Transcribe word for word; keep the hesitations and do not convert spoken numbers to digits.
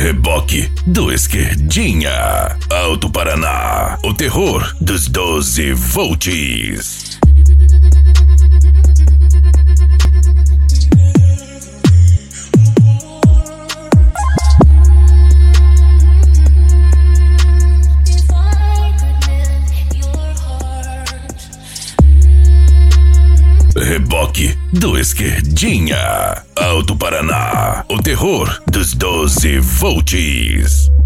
Reboque do Esquerdinha. Alto Paraná, o terror dos doze volts. Reboque do Esquerdinha. Alto Paraná, o terror dos doze volts.